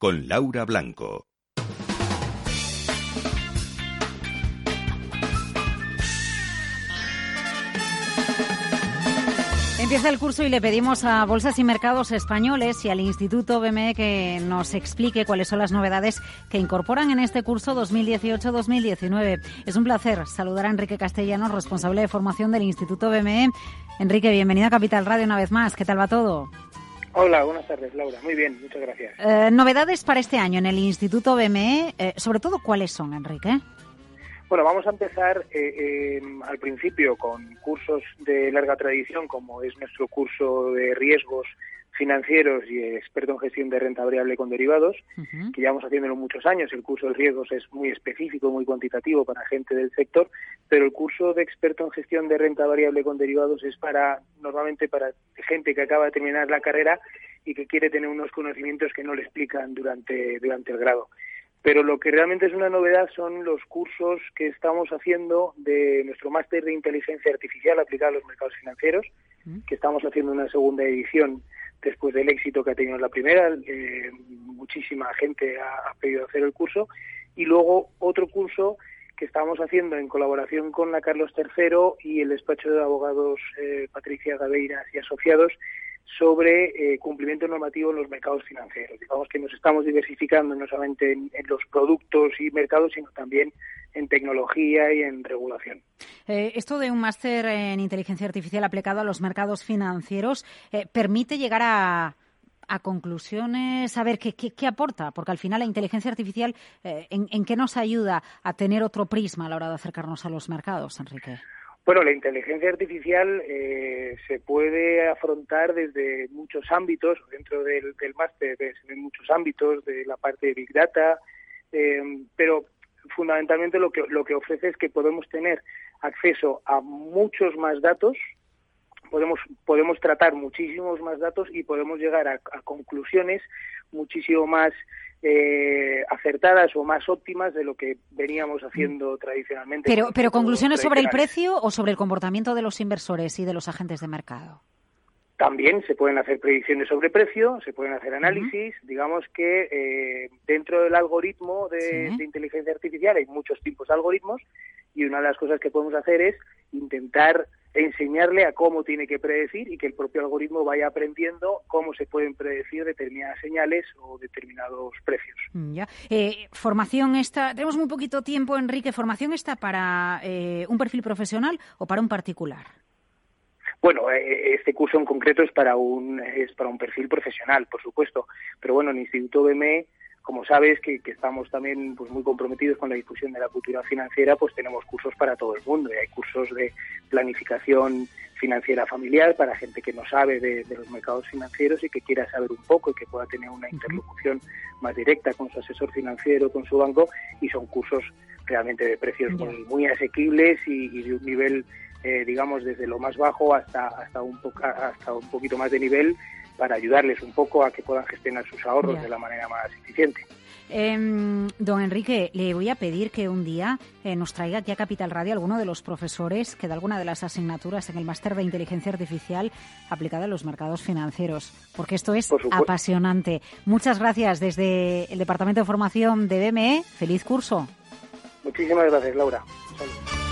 con Laura Blanco. Empieza el curso y le pedimos a Bolsas y Mercados Españoles y al Instituto BME que nos explique cuáles son las novedades que incorporan en este curso 2018-2019. Es un placer saludar a Enrique Castellanos, responsable de formación del Instituto BME. Enrique, bienvenido a Capital Radio una vez más. ¿Qué tal va todo? Hola, buenas tardes, Laura. Muy bien, muchas gracias. Novedades para este año en el Instituto BME, sobre todo, ¿cuáles son, Enrique? Bueno, vamos a empezar al principio con cursos de larga tradición, como es nuestro curso de riesgos financieros y experto en gestión de renta variable con derivados, que llevamos haciéndolo muchos años. El curso de riesgos es muy específico, muy cuantitativo para gente del sector, pero el curso de experto en gestión de renta variable con derivados es normalmente para gente que acaba de terminar la carrera y que quiere tener unos conocimientos que no le explican durante el grado. Pero lo que realmente es una novedad son los cursos que estamos haciendo de nuestro máster de inteligencia artificial aplicada a los mercados financieros, que estamos haciendo una segunda edición después del éxito que ha tenido la primera. Muchísima gente ha pedido hacer el curso. Y luego otro curso que estamos haciendo en colaboración con la Carlos III y el despacho de abogados Patricia Gabeiras y Asociados, sobre cumplimiento normativo en los mercados financieros. Digamos que nos estamos diversificando no solamente en los productos y mercados, sino también en tecnología y en regulación. Esto de un máster en inteligencia artificial aplicado a los mercados financieros permite llegar a conclusiones, a ver qué aporta, porque al final la inteligencia artificial, ¿en qué nos ayuda a tener otro prisma a la hora de acercarnos a los mercados, Enrique? Bueno, la inteligencia artificial se puede afrontar desde muchos ámbitos, dentro del máster, en muchos ámbitos, de la parte de Big Data, pero fundamentalmente lo que ofrece es que podemos tener acceso a muchos más datos, podemos tratar muchísimos más datos y podemos llegar a conclusiones muchísimo más acertadas o más óptimas de lo que veníamos haciendo tradicionalmente. Pero conclusiones sobre el precio o sobre el comportamiento de los inversores y de los agentes de mercado. También se pueden hacer predicciones sobre precio, se pueden hacer análisis. Digamos que dentro del algoritmo de inteligencia artificial hay muchos tipos de algoritmos y una de las cosas que podemos hacer es intentar enseñarle a cómo tiene que predecir y que el propio algoritmo vaya aprendiendo cómo se pueden predecir determinadas señales o determinados precios. Ya. Formación esta, tenemos muy poquito tiempo, Enrique. ¿Formación esta para un perfil profesional o para un particular? Bueno, este curso en concreto es para un perfil profesional, por supuesto. Pero bueno, en el Instituto BME, como sabes, que estamos también pues muy comprometidos con la difusión de la cultura financiera, pues tenemos cursos para todo el mundo. Y hay cursos de planificación financiera familiar para gente que no sabe de los mercados financieros y que quiera saber un poco y que pueda tener una interlocución más directa con su asesor financiero, con su banco, y son cursos realmente de precios muy asequibles y de un nivel, digamos, desde lo más bajo hasta un poquito más de nivel, para ayudarles un poco a que puedan gestionar sus ahorros de la manera más eficiente. Don Enrique, le voy a pedir que un día nos traiga aquí a Capital Radio alguno de los profesores que da alguna de las asignaturas en el máster de inteligencia artificial aplicada a los mercados financieros, porque esto es apasionante. Muchas gracias desde el Departamento de Formación de BME. ¡Feliz curso! Muchísimas gracias, Laura. Salud.